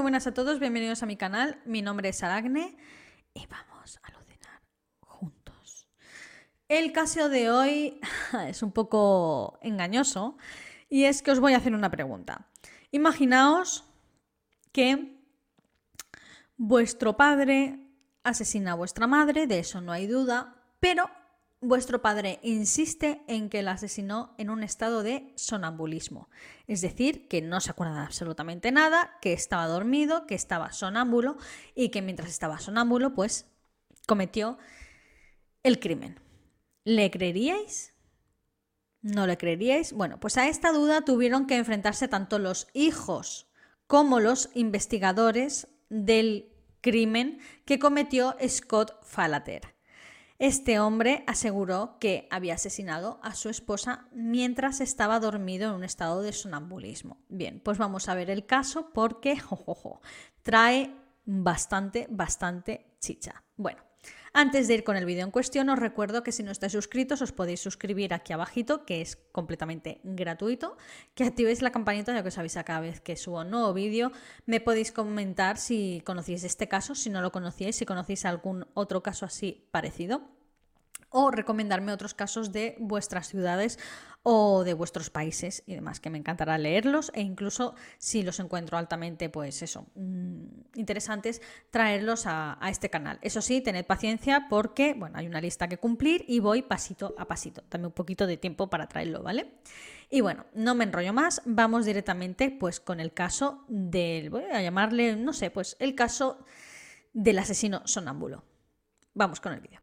buenas a todos, bienvenidos a mi canal. Mi nombre es Aragne y vamos a alucinar juntos. El caso de hoy es un poco engañoso y es que os voy a hacer una pregunta. Imaginaos que vuestro padre asesina a vuestra madre, de eso no hay duda, pero vuestro padre insiste en que la asesinó en un estado de sonambulismo. Es decir, que no se acuerda de absolutamente nada, que estaba dormido, que estaba sonámbulo y que mientras estaba sonámbulo, pues cometió el crimen. ¿Le creeríais? ¿No le creeríais? Bueno, pues a esta duda tuvieron que enfrentarse tanto los hijos como los investigadores del crimen que cometió Scott Falater. Este hombre aseguró que había asesinado a su esposa mientras estaba dormido en un estado de sonambulismo. Bien, pues vamos a ver el caso porque trae bastante chicha. Bueno, antes de ir con el vídeo en cuestión, os recuerdo que si no estáis suscritos os podéis suscribir aquí abajito, que es completamente gratuito, que activéis la campanita ya que os avisa cada vez que subo un nuevo vídeo. Me podéis comentar si conocéis este caso, si no lo conocíais, si conocéis algún otro caso así parecido, o recomendarme otros casos de vuestras ciudades o de vuestros países y demás, que me encantará leerlos e incluso si los encuentro altamente, pues eso, interesantes, traerlos a este canal. Eso sí, tened paciencia porque, bueno, hay una lista que cumplir y voy pasito a pasito. Dame un poquito de tiempo para traerlo, ¿vale? Y bueno, no me enrollo más, vamos directamente pues con el caso del, voy a llamarle, no sé, pues el caso del asesino sonámbulo. Vamos con el vídeo.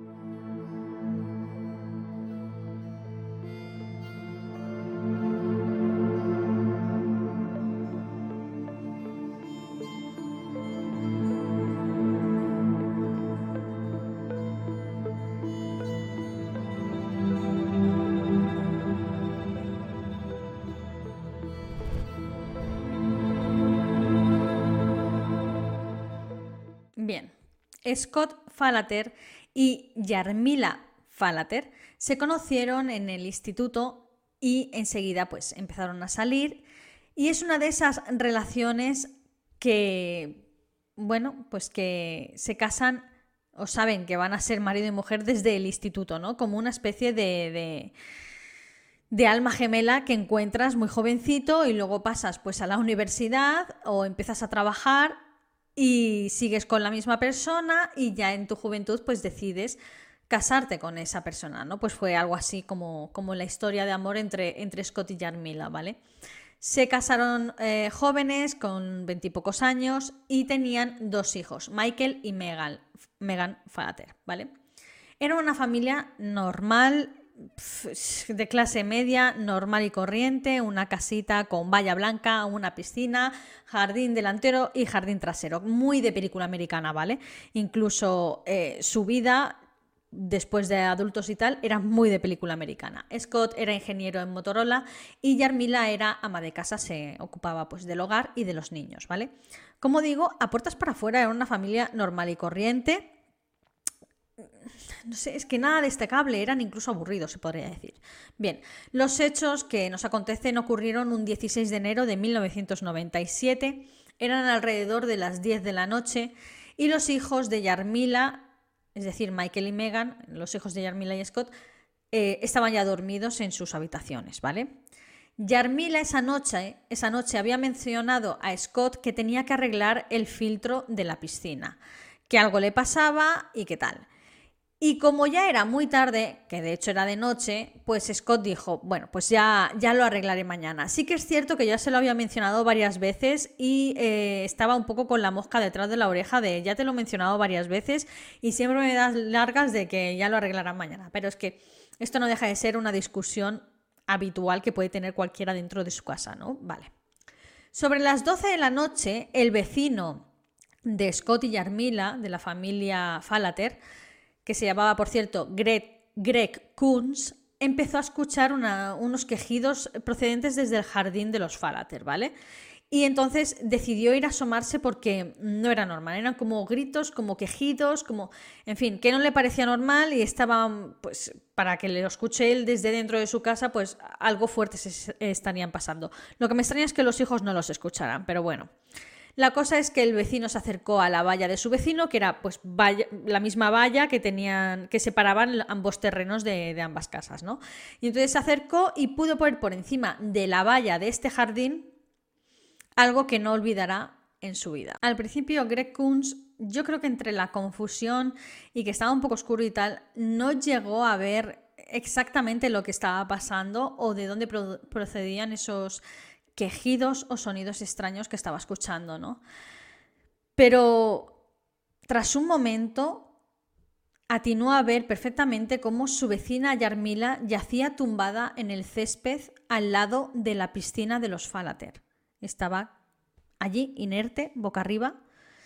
Bien, Scott Falater y Jarmila Falater se conocieron en el instituto y enseguida pues empezaron a salir y es una de esas relaciones que, bueno, pues que se casan o saben que van a ser marido y mujer desde el instituto, ¿no? Como una especie de alma gemela que encuentras muy jovencito y luego pasas pues a la universidad o empiezas a trabajar y sigues con la misma persona y ya en tu juventud pues decides casarte con esa persona, ¿no? Pues fue algo así como la historia de amor entre Scott y Jarmila, ¿vale? Se casaron jóvenes con 20 y pocos años y tenían dos hijos, Michael y Megan Falater, ¿vale? Era una familia normal, de clase media, normal y corriente, una casita con valla blanca, una piscina, jardín delantero y jardín trasero, muy de película americana, ¿vale? Incluso su vida después de adultos y tal era muy de película americana. Scott era ingeniero en Motorola y Jarmila era ama de casa, se ocupaba pues del hogar y de los niños, ¿vale? Como digo, a puertas para afuera era una familia normal y corriente. No sé, es que nada destacable, eran incluso aburridos, se podría decir. Bien, los hechos que nos acontecen ocurrieron un 16 de enero de 1997, eran alrededor de las 10 de la noche y los hijos de Jarmila, es decir, Michael y Megan, los hijos de Jarmila y Scott, estaban ya dormidos en sus habitaciones, ¿vale? Jarmila esa noche había mencionado a Scott que tenía que arreglar el filtro de la piscina, que algo le pasaba y qué tal. Y como ya era muy tarde, que de hecho era de noche, pues Scott dijo, bueno, pues ya lo arreglaré mañana. Sí que es cierto que ya se lo había mencionado varias veces y estaba un poco con la mosca detrás de la oreja de ya te lo he mencionado varias veces y siempre me das largas de que ya lo arreglarán mañana. Pero es que esto no deja de ser una discusión habitual que puede tener cualquiera dentro de su casa, ¿no? Vale. Sobre las 12 de la noche, el vecino de Scott y Jarmila, de la familia Falater, que se llamaba, por cierto, Greg Kunz, empezó a escuchar unos quejidos procedentes desde el jardín de los Falater, ¿vale? Y entonces decidió ir a asomarse porque no era normal, eran como gritos, como quejidos, como, en fin, que no le parecía normal y estaba, pues, para que lo escuche él desde dentro de su casa, pues algo fuerte se estarían pasando. Lo que me extraña es que los hijos no los escucharan, pero bueno. La cosa es que el vecino se acercó a la valla de su vecino, que era pues la misma valla que separaban ambos terrenos de ambas casas, ¿no? Y entonces se acercó y pudo poner por encima de la valla de este jardín algo que no olvidará en su vida. Al principio, Greg Kunz, yo creo que entre la confusión y que estaba un poco oscuro y tal, no llegó a ver exactamente lo que estaba pasando o de dónde procedían esos quejidos o sonidos extraños que estaba escuchando, ¿no? Pero tras un momento atinó a ver perfectamente cómo su vecina Yarmila yacía tumbada en el césped al lado de la piscina de los Falater. Estaba allí, inerte, boca arriba.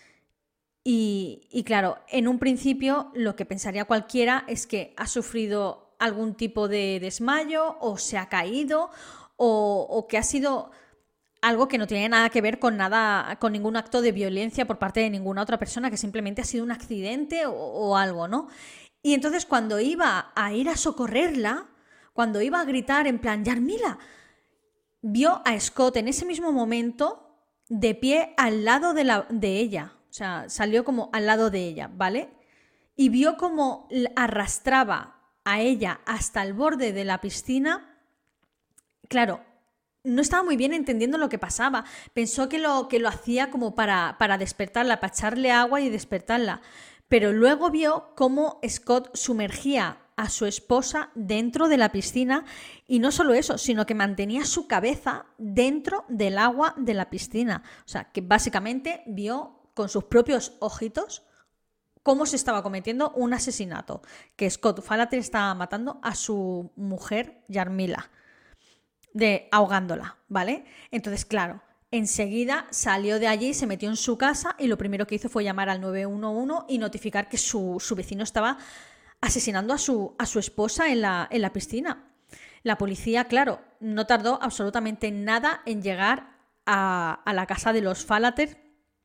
Y claro, en un principio lo que pensaría cualquiera es que ha sufrido algún tipo de desmayo o se ha caído o que ha sido algo que no tiene nada que ver con nada, con ningún acto de violencia por parte de ninguna otra persona, que simplemente ha sido un accidente o algo, ¿no? Y entonces cuando iba a ir a socorrerla, cuando iba a gritar en plan, Yarmila, vio a Scott en ese mismo momento de pie al lado de ella. O sea, salió como al lado de ella, ¿vale? Y vio como arrastraba a ella hasta el borde de la piscina. Claro, no estaba muy bien entendiendo lo que pasaba. Pensó que lo hacía como para despertarla, para echarle agua y despertarla. Pero luego vio cómo Scott sumergía a su esposa dentro de la piscina y no solo eso, sino que mantenía su cabeza dentro del agua de la piscina. O sea, que básicamente vio con sus propios ojitos cómo se estaba cometiendo un asesinato, que Scott Falater estaba matando a su mujer Yarmila, ahogándola, ¿vale? Entonces, claro, enseguida salió de allí, se metió en su casa y lo primero que hizo fue llamar al 911 y notificar que su vecino estaba asesinando a su esposa en la piscina. La policía, claro, no tardó absolutamente nada en llegar a la casa de los Falater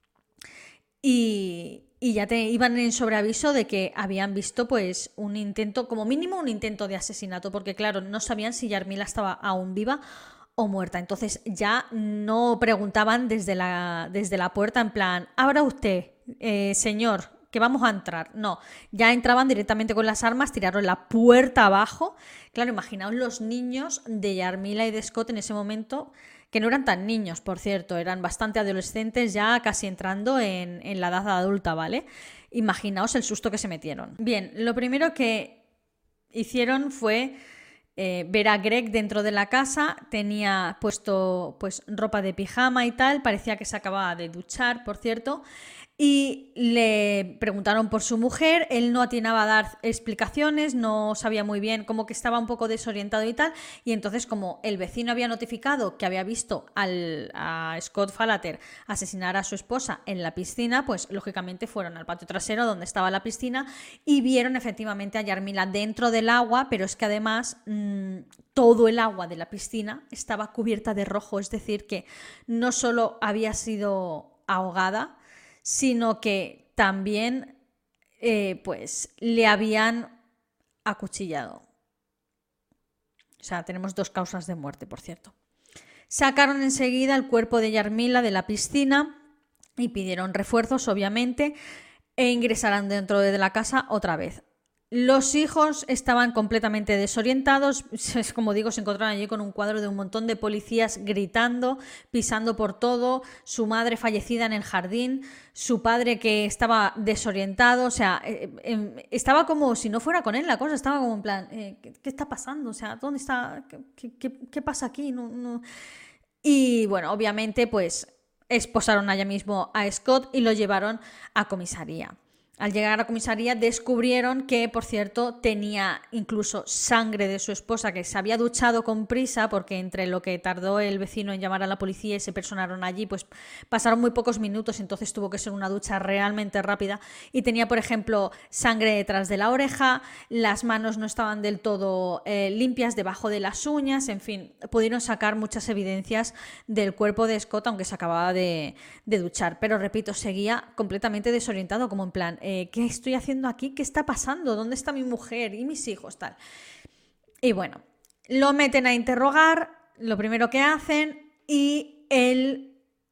y ya iban en sobreaviso de que habían visto pues un intento, como mínimo un intento de asesinato, porque claro, no sabían si Yarmila estaba aún viva o muerta. Entonces ya no preguntaban desde la puerta en plan, abra usted, señor, que vamos a entrar. No, ya entraban directamente con las armas, tiraron la puerta abajo. Claro, imaginaos los niños de Yarmila y de Scott en ese momento, que no eran tan niños, por cierto, eran bastante adolescentes ya casi entrando en la edad adulta, ¿vale? Imaginaos el susto que se metieron. Bien, lo primero que hicieron fue ver a Greg dentro de la casa, tenía puesto pues ropa de pijama y tal, parecía que se acababa de duchar, por cierto, y le preguntaron por su mujer, él no atinaba a dar explicaciones, no sabía muy bien, como que estaba un poco desorientado y tal, y entonces como el vecino había notificado que había visto a Scott Falater asesinar a su esposa en la piscina, pues lógicamente fueron al patio trasero donde estaba la piscina y vieron efectivamente a Yarmila dentro del agua, pero es que además todo el agua de la piscina estaba cubierta de rojo, es decir, que no solo había sido ahogada, sino que también pues le habían acuchillado. O sea, tenemos 2 causas de muerte, por cierto. Sacaron enseguida el cuerpo de Yarmila de la piscina y pidieron refuerzos, obviamente, e ingresaron dentro de la casa otra vez. Los hijos estaban completamente desorientados, como digo, se encontraron allí con un cuadro de un montón de policías gritando, pisando por todo, su madre fallecida en el jardín, su padre que estaba desorientado, o sea, estaba como si no fuera con él la cosa, estaba como en plan, ¿qué está pasando? O sea, ¿dónde está? ¿Qué pasa aquí? No. Y bueno, obviamente pues esposaron allá mismo a Scott y lo llevaron a comisaría. Al llegar a la comisaría descubrieron que, por cierto, tenía incluso sangre de su esposa, que se había duchado con prisa, porque entre lo que tardó el vecino en llamar a la policía y se personaron allí, pues pasaron muy pocos minutos, entonces tuvo que ser una ducha realmente rápida. Y tenía, por ejemplo, sangre detrás de la oreja, las manos no estaban del todo limpias debajo de las uñas, en fin, pudieron sacar muchas evidencias del cuerpo de Scott, aunque se acababa de duchar. Pero repito, seguía completamente desorientado, como en plan, ¿qué estoy haciendo aquí? ¿Qué está pasando? ¿Dónde está mi mujer y mis hijos? Tal. Y bueno, lo meten a interrogar, lo primero que hacen, y él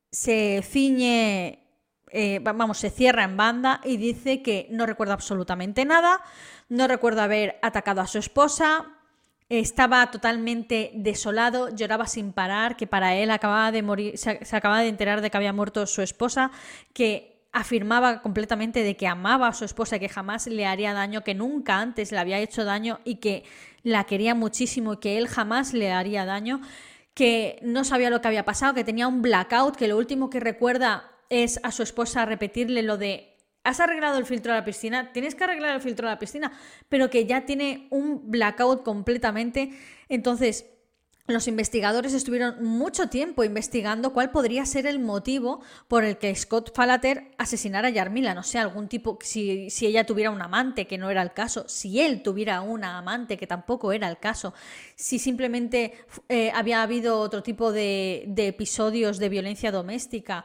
se ciñe, se cierra en banda y dice que no recuerda absolutamente nada, no recuerda haber atacado a su esposa, estaba totalmente desolado, lloraba sin parar, que para él acababa de morir, se acababa de enterar de que había muerto su esposa, que afirmaba completamente de que amaba a su esposa y que jamás le haría daño, que nunca antes le había hecho daño y que la quería muchísimo y que él jamás le haría daño, que no sabía lo que había pasado, que tenía un blackout, que lo último que recuerda es a su esposa repetirle lo de ¿has arreglado el filtro de la piscina? Tienes que arreglar el filtro de la piscina, pero que ya tiene un blackout completamente. Entonces, los investigadores estuvieron mucho tiempo investigando cuál podría ser el motivo por el que Scott Falater asesinara a Yarmila. No sé, algún tipo, si ella tuviera un amante, que no era el caso, si él tuviera una amante, que tampoco era el caso, si simplemente había habido otro tipo de episodios de violencia doméstica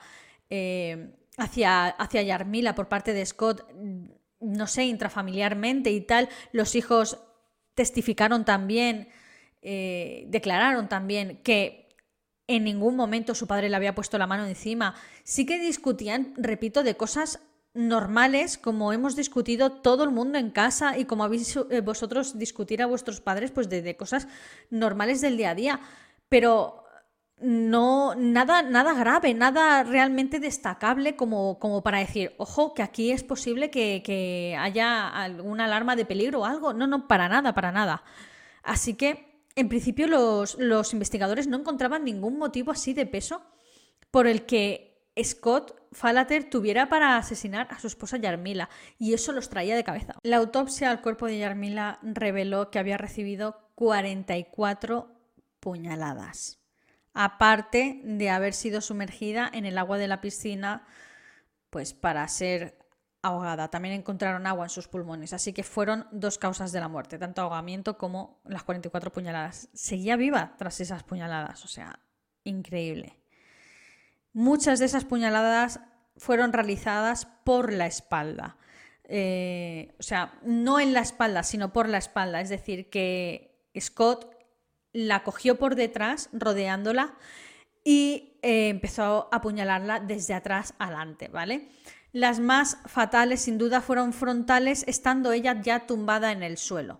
hacia Yarmila por parte de Scott, no sé, intrafamiliarmente y tal. Los hijos testificaron también, declararon también que en ningún momento su padre le había puesto la mano encima. Sí que discutían, repito, de cosas normales, como hemos discutido todo el mundo en casa y como habéis vosotros discutir a vuestros padres, pues de cosas normales del día a día. Pero no, nada grave, nada realmente destacable como para decir, ojo, que aquí es posible que haya alguna alarma de peligro o algo. No, para nada. Así que, en principio, los investigadores no encontraban ningún motivo así de peso por el que Scott Falater tuviera para asesinar a su esposa Yarmila, y eso los traía de cabeza. La autopsia al cuerpo de Yarmila reveló que había recibido 44 puñaladas, aparte de haber sido sumergida en el agua de la piscina, pues para ser ahogada. También encontraron agua en sus pulmones, así que fueron 2 causas de la muerte, tanto ahogamiento como las 44 puñaladas. Seguía viva tras esas puñaladas, o sea, increíble. Muchas de esas puñaladas fueron realizadas por la espalda. O sea, no en la espalda, sino por la espalda. Es decir, que Scott la cogió por detrás, rodeándola, y empezó a apuñalarla desde atrás adelante, ¿vale? Las más fatales, sin duda, fueron frontales, estando ella ya tumbada en el suelo.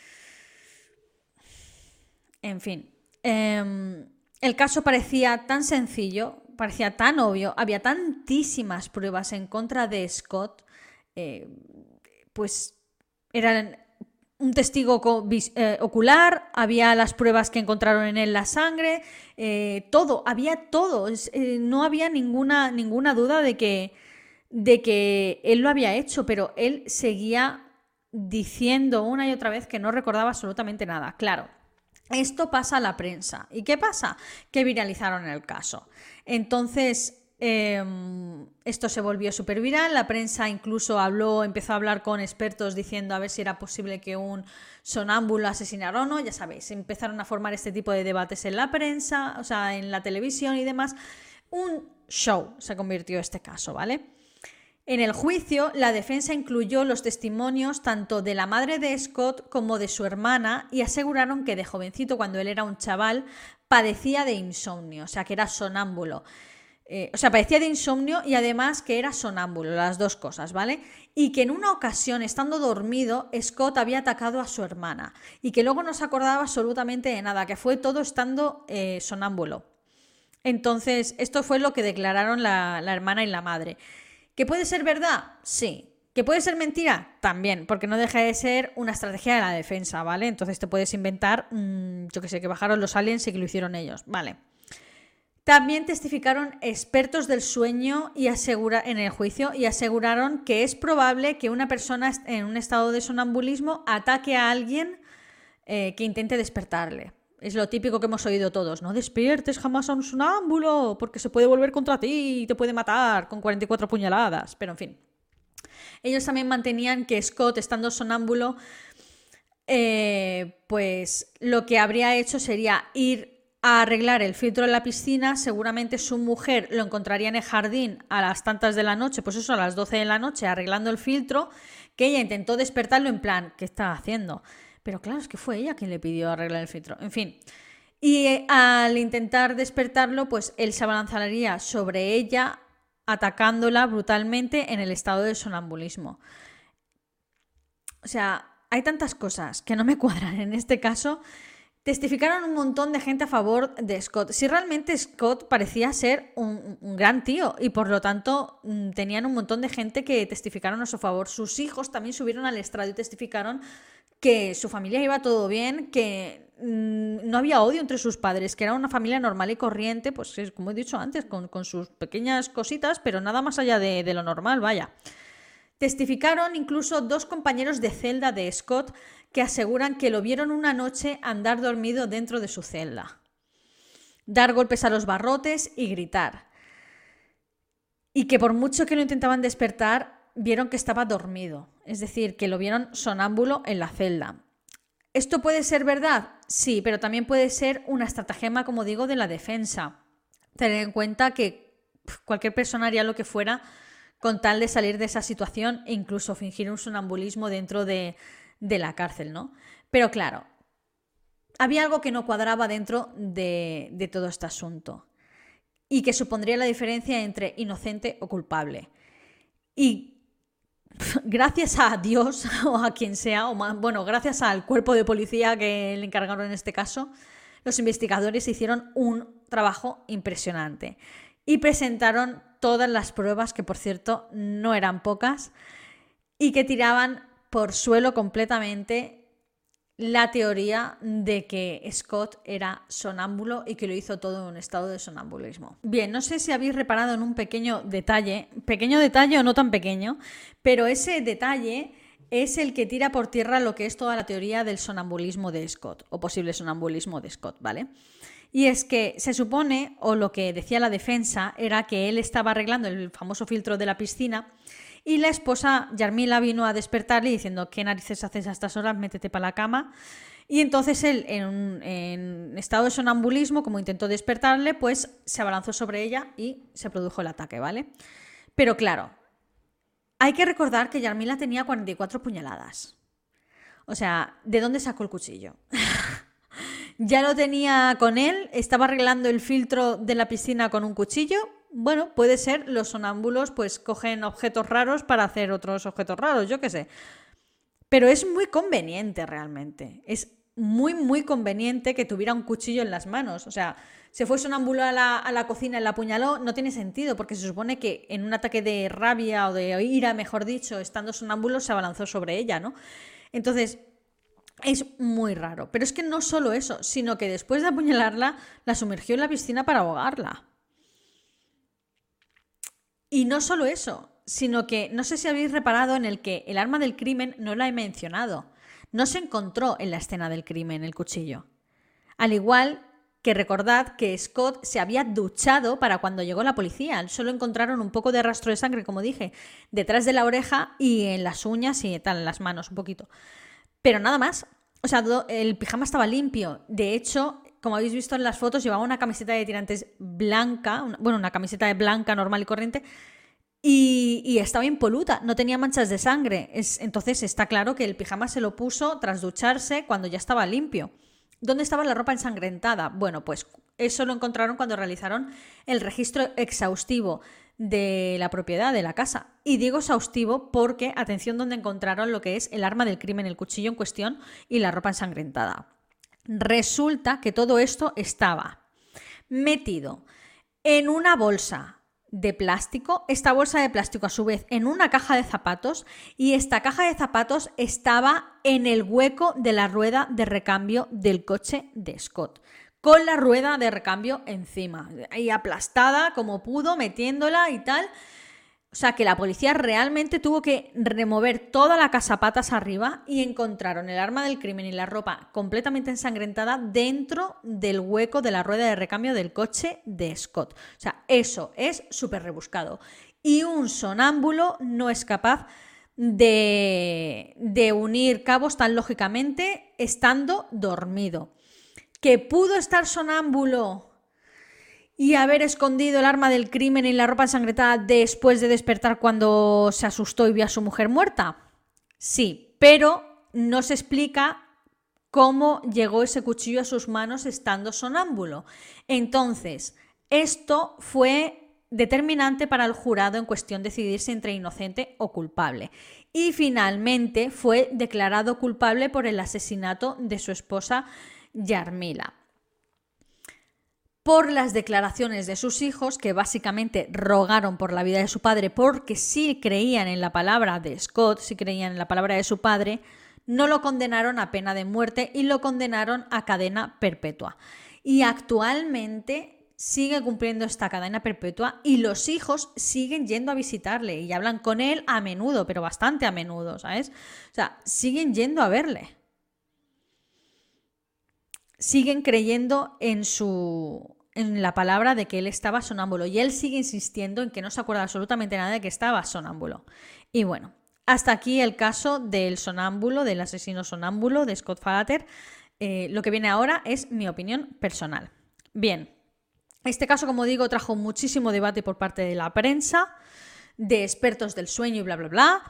En fin, el caso parecía tan sencillo, parecía tan obvio, había tantísimas pruebas en contra de Scott, pues eran un testigo ocular, había las pruebas que encontraron en él, la sangre, todo, había todo. No había ninguna duda de que él lo había hecho, pero él seguía diciendo una y otra vez que no recordaba absolutamente nada. Claro, esto pasa a la prensa. ¿Y qué pasa? Que viralizaron el caso. Entonces, esto se volvió súper viral. La prensa incluso empezó a hablar con expertos diciendo a ver si era posible que un sonámbulo asesinara o no. Ya sabéis, empezaron a formar este tipo de debates en la prensa, o sea, en la televisión y demás. Un show se convirtió este caso, ¿vale? En el juicio, la defensa incluyó los testimonios tanto de la madre de Scott como de su hermana y aseguraron que de jovencito, cuando él era un chaval, padecía de insomnio, o sea, que era sonámbulo. Padecía de insomnio y además que era sonámbulo, las dos cosas, ¿vale? Y que en una ocasión, estando dormido, Scott había atacado a su hermana y que luego no se acordaba absolutamente de nada, que fue todo estando sonámbulo. Entonces, esto fue lo que declararon la hermana y la madre. ¿Que puede ser verdad? Sí. ¿Que puede ser mentira? También, porque no deja de ser una estrategia de la defensa, ¿vale? Entonces te puedes inventar, yo que sé, que bajaron los aliens y que lo hicieron ellos, ¿vale? También testificaron expertos del sueño en el juicio y aseguraron que es probable que una persona en un estado de sonambulismo ataque a alguien que intente despertarle. Es lo típico que hemos oído todos, no despiertes jamás a un sonámbulo porque se puede volver contra ti y te puede matar con 44 puñaladas, pero en fin. Ellos también mantenían que Scott, estando sonámbulo, pues lo que habría hecho sería ir a arreglar el filtro de la piscina. Seguramente su mujer lo encontraría en el jardín a las tantas de la noche, pues eso, a las 12 de la noche, arreglando el filtro, que ella intentó despertarlo en plan, ¿qué está haciendo? Pero claro, es que fue ella quien le pidió arreglar el filtro. En fin, Y al intentar despertarlo, pues él se abalanzaría sobre ella, atacándola brutalmente en el estado de sonambulismo. O sea, hay tantas cosas que no me cuadran en este caso. Testificaron un montón de gente a favor de Scott. Si realmente Scott parecía ser un gran tío y por lo tanto tenían un montón de gente que testificaron a su favor. Sus hijos también subieron al estrado y testificaron que su familia iba todo bien, que no había odio entre sus padres, que era una familia normal y corriente, pues como he dicho antes, con sus pequeñas cositas, pero nada más allá de lo normal, vaya. Testificaron incluso 2 compañeros de celda de Scott que aseguran que lo vieron una noche andar dormido dentro de su celda, dar golpes a los barrotes y gritar. Y que por mucho que lo intentaban despertar, vieron que estaba dormido, es decir, que lo vieron sonámbulo en la celda. ¿Esto puede ser verdad? Sí, pero también puede ser una estratagema, como digo, de la defensa. Tener en cuenta que cualquier persona haría lo que fuera con tal de salir de esa situación e incluso fingir un sonambulismo dentro de la cárcel, ¿no? Pero claro, había algo que no cuadraba dentro de todo este asunto y que supondría la diferencia entre inocente o culpable. Y gracias a Dios o a quien sea, gracias al cuerpo de policía que le encargaron en este caso, los investigadores hicieron un trabajo impresionante y presentaron todas las pruebas, que por cierto no eran pocas, y que tiraban por suelo completamente la teoría de que Scott era sonámbulo y que lo hizo todo en un estado de sonambulismo. Bien, no sé si habéis reparado en un pequeño detalle o no tan pequeño, pero ese detalle es el que tira por tierra lo que es toda la teoría del sonambulismo de Scott, o posible sonambulismo de Scott, ¿vale? Y es que se supone, o lo que decía la defensa, era que él estaba arreglando el famoso filtro de la piscina y la esposa Yarmila vino a despertarle diciendo: ¿qué narices haces a estas horas? Métete para la cama. Y entonces él, en estado de sonambulismo, como intentó despertarle, pues se abalanzó sobre ella y se produjo el ataque, ¿vale? Pero claro, hay que recordar que Yarmila tenía 44 puñaladas. O sea, ¿de dónde sacó el cuchillo? Ya lo tenía con él, estaba arreglando el filtro de la piscina con un cuchillo. Bueno, puede ser, los sonámbulos pues cogen objetos raros para hacer otros objetos raros, yo qué sé. Pero es muy conveniente realmente, es muy, muy conveniente que tuviera un cuchillo en las manos. O sea, se fue sonámbulo a la cocina y la apuñaló, no tiene sentido, porque se supone que en un ataque de rabia o de ira, mejor dicho, estando sonámbulo, se abalanzó sobre ella, ¿no? Entonces, es muy raro. Pero es que no solo eso, sino que después de apuñalarla, la sumergió en la piscina para ahogarla. Y no solo eso, sino que no sé si habéis reparado en el que el arma del crimen no la he mencionado. No se encontró en la escena del crimen el cuchillo. Al igual que recordad que Scott se había duchado para cuando llegó la policía. Solo encontraron un poco de rastro de sangre, como dije, detrás de la oreja y en las uñas y tal, en las manos un poquito. Pero nada más. O sea, el pijama estaba limpio. De hecho, como habéis visto en las fotos, llevaba una camiseta de tirantes blanca, una camiseta de blanca normal y corriente, y estaba impoluta, no tenía manchas de sangre. Entonces está claro que el pijama se lo puso tras ducharse cuando ya estaba limpio. ¿Dónde estaba la ropa ensangrentada? Bueno, pues eso lo encontraron cuando realizaron el registro exhaustivo de la propiedad de la casa. Y digo exhaustivo porque, atención, donde encontraron lo que es el arma del crimen, el cuchillo en cuestión y la ropa ensangrentada. Resulta que todo esto estaba metido en una bolsa de plástico, esta bolsa de plástico a su vez en una caja de zapatos, y esta caja de zapatos estaba en el hueco de la rueda de recambio del coche de Scott, con la rueda de recambio encima, ahí aplastada como pudo, metiéndola y tal. O sea, que la policía realmente tuvo que remover toda la casa patas arriba y encontraron el arma del crimen y la ropa completamente ensangrentada dentro del hueco de la rueda de recambio del coche de Scott. O sea, eso es súper rebuscado. Y un sonámbulo no es capaz de unir cabos tan lógicamente estando dormido. Que pudo estar sonámbulo y haber escondido el arma del crimen y la ropa ensangrentada después de despertar cuando se asustó y vio a su mujer muerta. Sí, pero no se explica cómo llegó ese cuchillo a sus manos estando sonámbulo. Entonces, esto fue determinante para el jurado en cuestión decidirse entre inocente o culpable. Y finalmente fue declarado culpable por el asesinato de su esposa Yarmila. Por las declaraciones de sus hijos, que básicamente rogaron por la vida de su padre porque sí creían en la palabra de Scott, sí creían en la palabra de su padre, no lo condenaron a pena de muerte y lo condenaron a cadena perpetua. Y actualmente sigue cumpliendo esta cadena perpetua y los hijos siguen yendo a visitarle y hablan con él a menudo, pero bastante a menudo, ¿sabes? O sea, siguen yendo a verle. Siguen creyendo en la palabra de que él estaba sonámbulo y él sigue insistiendo en que no se acuerda absolutamente nada de que estaba sonámbulo. Y bueno, hasta aquí el caso del sonámbulo, del asesino sonámbulo de Scott Falater. Lo que viene ahora es mi opinión personal. Bien, este caso, como digo, trajo muchísimo debate por parte de la prensa, de expertos del sueño y bla, bla, bla.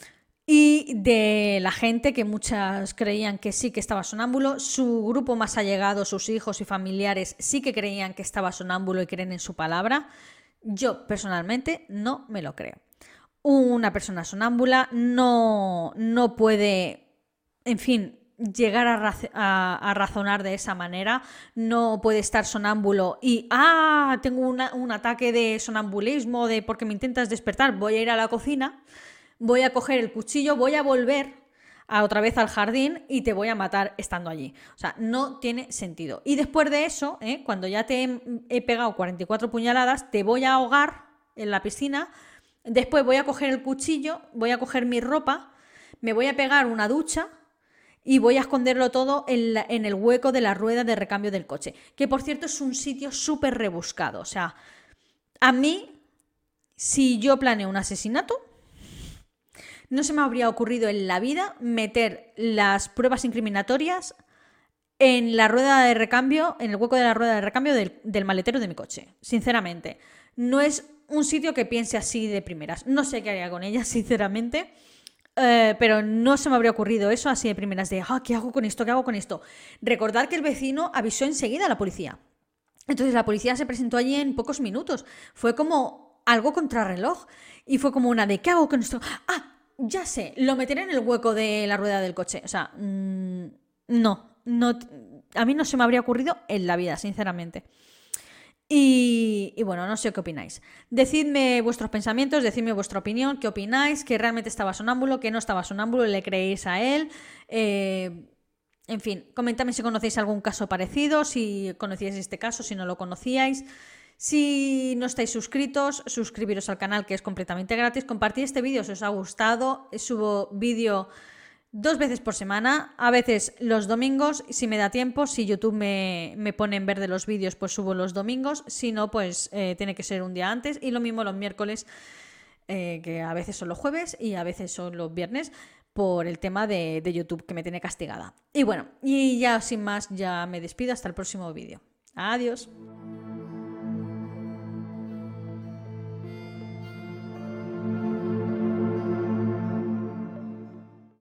Y de la gente, que muchas creían que sí que estaba sonámbulo. Su grupo más allegado, sus hijos y familiares, sí que creían que estaba sonámbulo y creen en su palabra. Yo personalmente no me lo creo. Una persona sonámbula no puede, en fin, llegar a razonar de esa manera. No puede estar sonámbulo y tengo un ataque de sonambulismo porque me intentas despertar, voy a ir a la cocina, voy a coger el cuchillo, voy a volver otra vez al jardín y te voy a matar estando allí. O sea, no tiene sentido. Y después de eso, cuando ya te he pegado 44 puñaladas, te voy a ahogar en la piscina. Después voy a coger el cuchillo, voy a coger mi ropa, me voy a pegar una ducha y voy a esconderlo todo en el hueco de la rueda de recambio del coche. Que, por cierto, es un sitio súper rebuscado. O sea, a mí, si yo planeo un asesinato, no se me habría ocurrido en la vida meter las pruebas incriminatorias en la rueda de recambio, en el hueco de la rueda de recambio del maletero de mi coche. Sinceramente, no es un sitio que piense así de primeras. No sé qué haría con ella, sinceramente, pero no se me habría ocurrido eso así de primeras de ¿qué hago con esto? ¿Qué hago con esto? Recordad que el vecino avisó enseguida a la policía. Entonces la policía se presentó allí en pocos minutos. Fue como algo contrarreloj. Y fue como una de ¿qué hago con esto? Ya sé, lo meteré en el hueco de la rueda del coche. O sea, no, a mí no se me habría ocurrido en la vida, sinceramente. Y bueno, no sé qué opináis. Decidme vuestros pensamientos, decidme vuestra opinión, qué opináis, que realmente estaba sonámbulo, que no estaba sonámbulo, le creéis a él. En fin, comentadme si conocéis algún caso parecido, si conocíais este caso, si no lo conocíais. Si no estáis suscritos, suscribiros al canal, que es completamente gratis. Compartid este vídeo si os ha gustado. Subo vídeo 2 veces por semana, a veces los domingos, si me da tiempo. Si YouTube me pone en verde los vídeos, pues subo los domingos. Si no, pues tiene que ser un día antes. Y lo mismo los miércoles, que a veces son los jueves y a veces son los viernes, por el tema de YouTube, que me tiene castigada. Y bueno, y ya sin más, ya me despido. Hasta el próximo vídeo. Adiós.